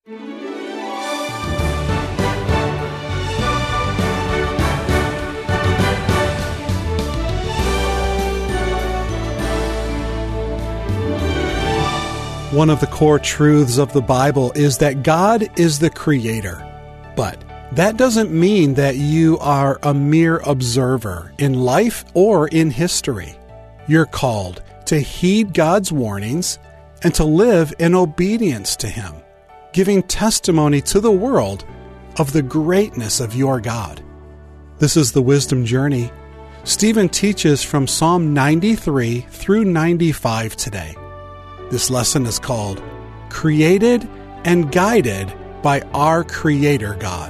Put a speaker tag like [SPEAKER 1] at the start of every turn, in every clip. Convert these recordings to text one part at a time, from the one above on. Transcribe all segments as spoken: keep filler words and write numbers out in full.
[SPEAKER 1] One of the core truths of the Bible is that God is the creator. But that doesn't mean that you are a mere observer in life or in history. You're called to heed God's warnings and to live in obedience to Him, giving testimony to the world of the greatness of your God. This is the Wisdom Journey. Stephen teaches from Psalm ninety-three through ninety-five today. This lesson is called Created and Guided by Our Creator God.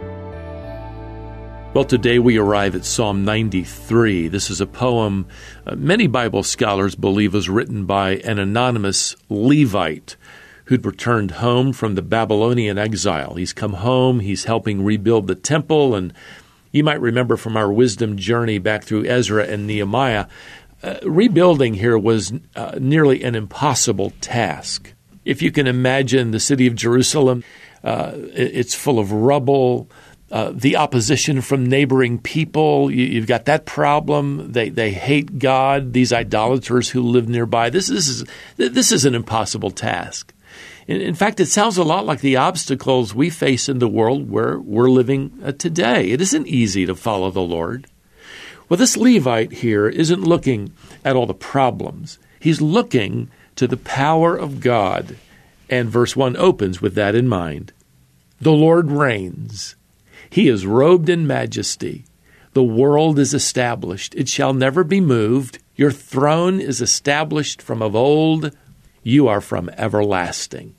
[SPEAKER 2] Well, today we arrive at Psalm ninety-three. This is a poem uh, many Bible scholars believe was written by an anonymous Levite who'd returned home from the Babylonian exile. He's come home, he's helping rebuild the temple, and you might remember from our wisdom journey back through Ezra and Nehemiah, uh, rebuilding here was uh, nearly an impossible task. If you can imagine the city of Jerusalem, uh, it's full of rubble, Uh, the opposition from neighboring people, you, you've got that problem. They they hate God, these idolaters who live nearby. This, this, is, this is an impossible task. In, in fact, it sounds a lot like the obstacles we face in the world where we're living uh, today. It isn't easy to follow the Lord. Well, this Levite here isn't looking at all the problems. He's looking to the power of God. And verse one opens with that in mind. The Lord reigns. He is robed in majesty. The world is established. It shall never be moved. Your throne is established from of old. You are from everlasting.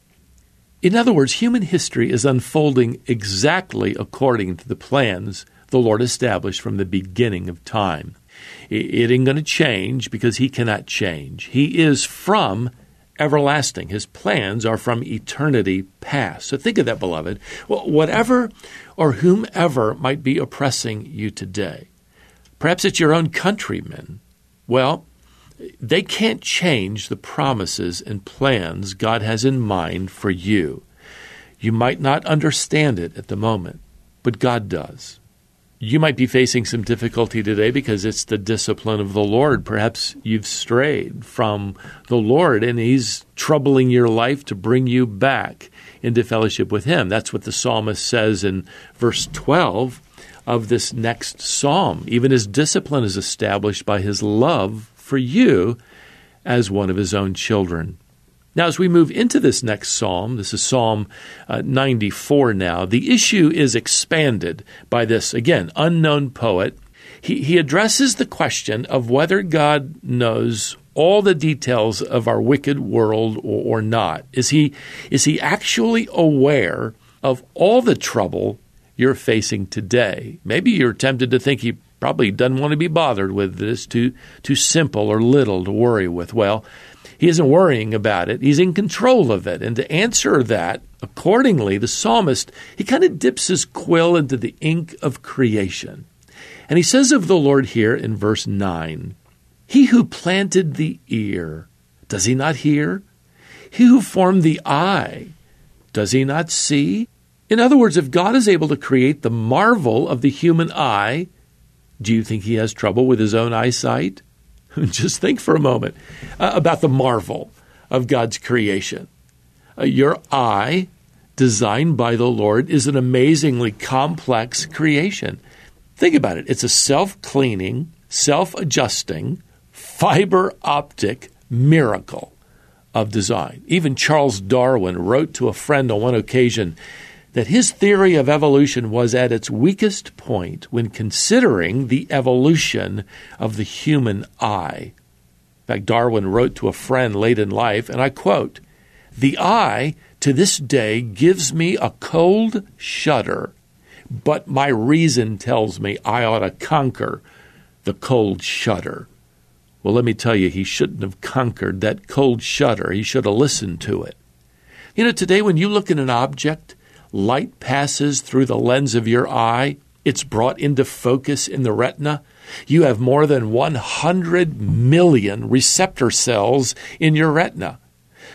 [SPEAKER 2] In other words, human history is unfolding exactly according to the plans the Lord established from the beginning of time. It ain't going to change because He cannot change. He is from everlasting. His plans are from eternity past. So think of that, beloved. Well, whatever or whomever might be oppressing you today, perhaps it's your own countrymen, well, they can't change the promises and plans God has in mind for you. You might not understand it at the moment, but God does. You might be facing some difficulty today because it's the discipline of the Lord. Perhaps you've strayed from the Lord and He's troubling your life to bring you back into fellowship with Him. That's what the psalmist says in verse twelve of this next psalm. Even His discipline is established by His love for you as one of His own children. Now, as we move into this next psalm, this is Psalm uh, ninety-four now, the issue is expanded by this, again, unknown poet. He, he addresses the question of whether God knows all the details of our wicked world or, or not. Is he, is he actually aware of all the trouble you're facing today? Maybe you're tempted to think He probably doesn't want to be bothered with this, too, too simple or little to worry with. Well, He isn't worrying about it. He's in control of it. And to answer that, accordingly, the psalmist, he kind of dips his quill into the ink of creation. And he says of the Lord here in verse nine, He who planted the ear, does He not hear? He who formed the eye, does He not see? In other words, if God is able to create the marvel of the human eye, do you think He has trouble with His own eyesight? Just think for a moment uh, about the marvel of God's creation. Uh, your eye, designed by the Lord, is an amazingly complex creation. Think about it. It's a self-cleaning, self-adjusting, fiber optic miracle of design. Even Charles Darwin wrote to a friend on one occasion that his theory of evolution was at its weakest point when considering the evolution of the human eye. In fact, Darwin wrote to a friend late in life, and I quote, "The eye to this day gives me a cold shudder, but my reason tells me I ought to conquer the cold shudder." Well, let me tell you, he shouldn't have conquered that cold shudder. He should have listened to it. You know, today when you look at an object, light passes through the lens of your eye. It's brought into focus in the retina. You have more than one hundred million receptor cells in your retina.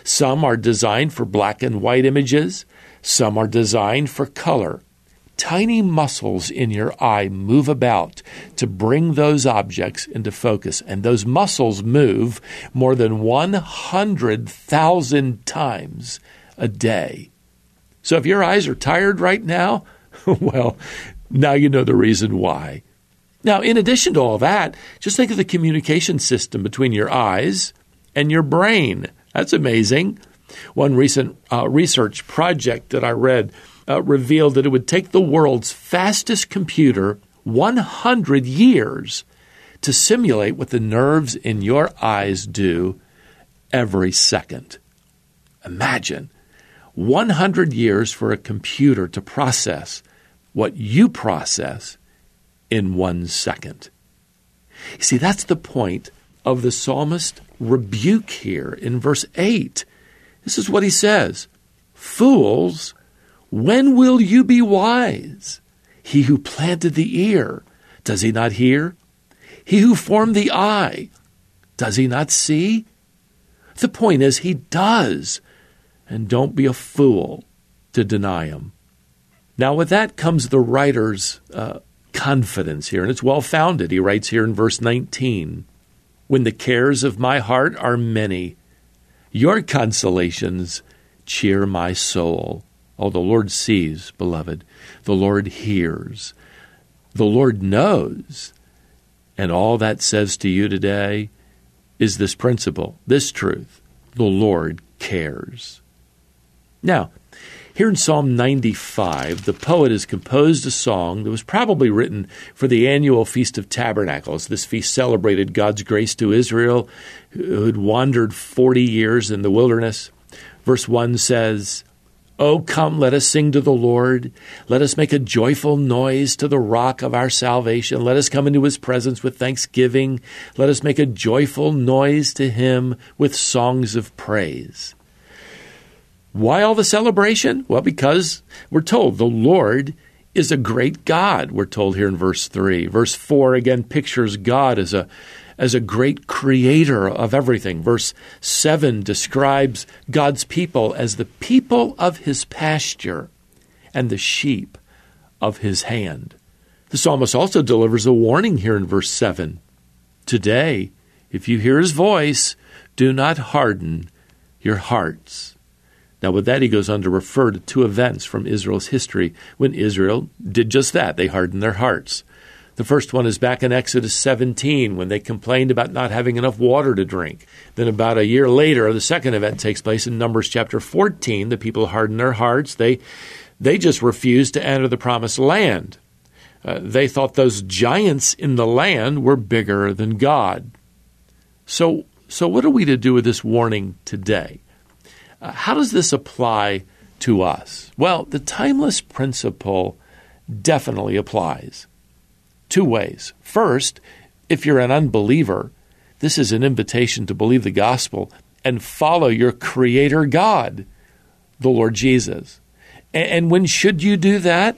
[SPEAKER 2] Some are designed for black and white images. Some are designed for color. Tiny muscles in your eye move about to bring those objects into focus, and those muscles move more than one hundred thousand times a day. So if your eyes are tired right now, well, now you know the reason why. Now, in addition to all that, just think of the communication system between your eyes and your brain. That's amazing. One recent uh, research project that I read uh, revealed that it would take the world's fastest computer one hundred years to simulate what the nerves in your eyes do every second. Imagine one hundred years for a computer to process what you process in one second. You see, that's the point of the psalmist rebuke here in verse eight. This is what he says. Fools, when will you be wise? He who planted the ear, does he not hear? He who formed the eye, does he not see? The point is, he does. And don't be a fool to deny him. Now, with that comes the writer's uh, confidence here, and it's well-founded. He writes here in verse nineteen, when the cares of my heart are many, your consolations cheer my soul. Oh, the Lord sees, beloved. The Lord hears. The Lord knows. And all that says to you today is this principle, this truth. The Lord cares. Now, here in Psalm ninety-five, the poet has composed a song that was probably written for the annual Feast of Tabernacles. This feast celebrated God's grace to Israel, who had wandered forty years in the wilderness. Verse one says, "O come, let us sing to the Lord. Let us make a joyful noise to the rock of our salvation. Let us come into his presence with thanksgiving. Let us make a joyful noise to him with songs of praise." Why all the celebration? Well, because we're told the Lord is a great God, we're told here in verse three. Verse four, again, pictures God as a, as a great creator of everything. Verse seven describes God's people as the people of his pasture and the sheep of his hand. The psalmist also delivers a warning here in verse seven. Today, if you hear his voice, do not harden your hearts. Now, with that, he goes on to refer to two events from Israel's history when Israel did just that. They hardened their hearts. The first one is back in Exodus seventeen when they complained about not having enough water to drink. Then about a year later, the second event takes place in Numbers chapter fourteen. The people hardened their hearts. They, they just refused to enter the promised land. Uh, they thought those giants in the land were bigger than God. So, so what are we to do with this warning today? Uh, how does this apply to us? Well, the timeless principle definitely applies. Two ways. First, if you're an unbeliever, this is an invitation to believe the gospel and follow your Creator God, the Lord Jesus. And, and when should you do that?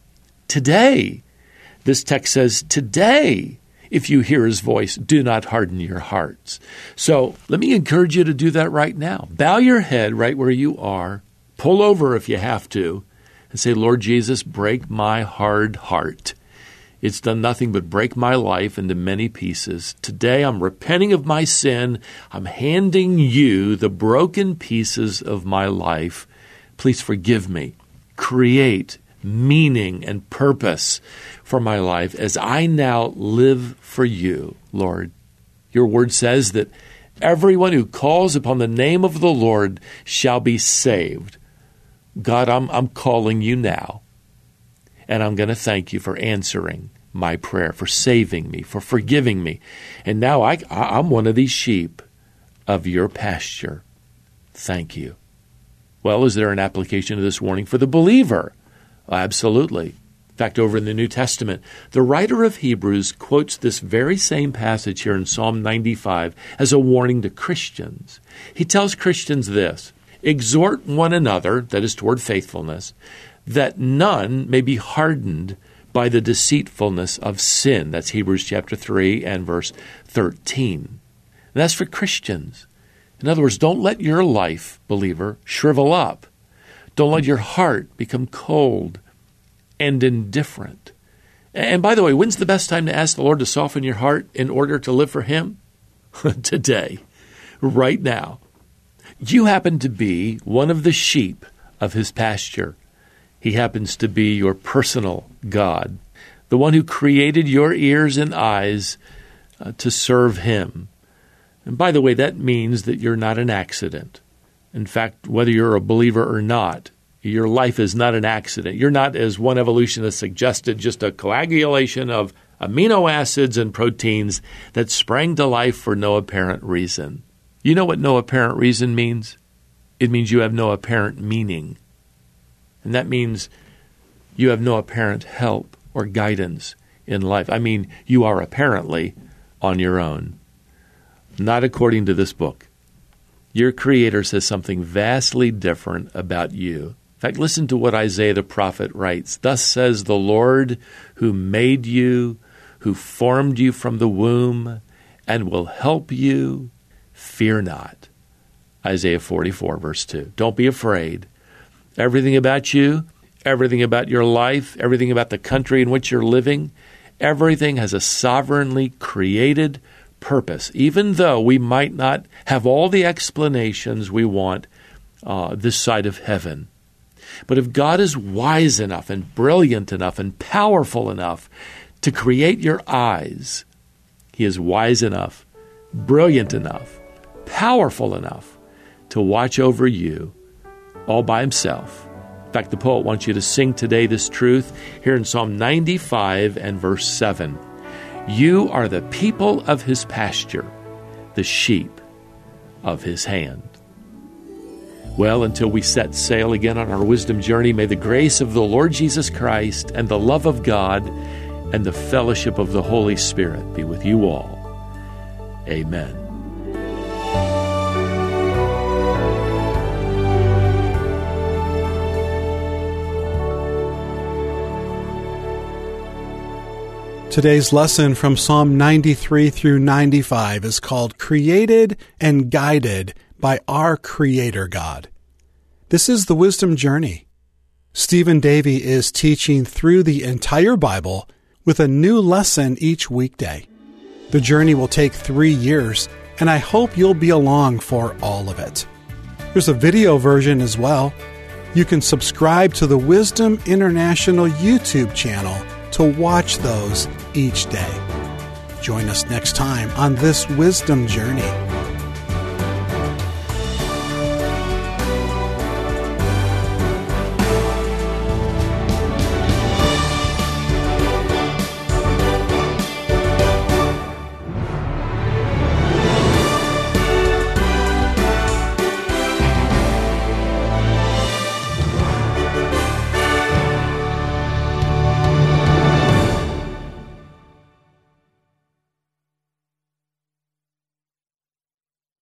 [SPEAKER 2] Today. This text says, today, if you hear his voice, do not harden your hearts. So let me encourage you to do that right now. Bow your head right where you are. Pull over if you have to. And say, Lord Jesus, break my hard heart. It's done nothing but break my life into many pieces. Today I'm repenting of my sin. I'm handing you the broken pieces of my life. Please forgive me. Create meaning and purpose for my life as I now live for you, Lord. Your word says that everyone who calls upon the name of the Lord shall be saved. God, I'm, I'm calling you now, and I'm going to thank you for answering my prayer, for saving me, for forgiving me. And now I, I'm one of these sheep of your pasture. Thank you. Well, is there an application of this warning for the believer? Absolutely. In fact, over in the New Testament, the writer of Hebrews quotes this very same passage here in Psalm ninety-five as a warning to Christians. He tells Christians this, exhort one another, that is toward faithfulness, that none may be hardened by the deceitfulness of sin. That's Hebrews chapter three and verse thirteen. And that's for Christians. In other words, don't let your life, believer, shrivel up. Don't let your heart become cold and indifferent. And by the way, when's the best time to ask the Lord to soften your heart in order to live for Him? Today, right now. You happen to be one of the sheep of His pasture. He happens to be your personal God, the one who created your ears and eyes uh, to serve Him. And by the way, that means that you're not an accident. In fact, whether you're a believer or not, your life is not an accident. You're not, as one evolutionist suggested, just a coagulation of amino acids and proteins that sprang to life for no apparent reason. You know what no apparent reason means? It means you have no apparent meaning. And that means you have no apparent help or guidance in life. I mean, you are apparently on your own. Not according to this book. Your Creator says something vastly different about you. In fact, listen to what Isaiah the prophet writes. Thus says the Lord who made you, who formed you from the womb, and will help you. Fear not. Isaiah forty-four, verse two. Don't be afraid. Everything about you, everything about your life, everything about the country in which you're living, everything has a sovereignly created purpose, even though we might not have all the explanations we want uh, this side of heaven. But if God is wise enough and brilliant enough and powerful enough to create your eyes, He is wise enough, brilliant enough, powerful enough to watch over you all by Himself. In fact, the poet wants you to sing today this truth here in Psalm ninety-five and verse seven. You are the people of His pasture, the sheep of His hand. Well, until we set sail again on our wisdom journey, may the grace of the Lord Jesus Christ and the love of God and the fellowship of the Holy Spirit be with you all. Amen.
[SPEAKER 1] Today's lesson from Psalm ninety-three through ninety-five is called Created and Guided by Our Creator God. This is the Wisdom Journey. Stephen Davey is teaching through the entire Bible with a new lesson each weekday. The journey will take three years, and I hope you'll be along for all of it. There's a video version as well. You can subscribe to the Wisdom International YouTube channel to watch those each day. Join us next time on this Wisdom Journey.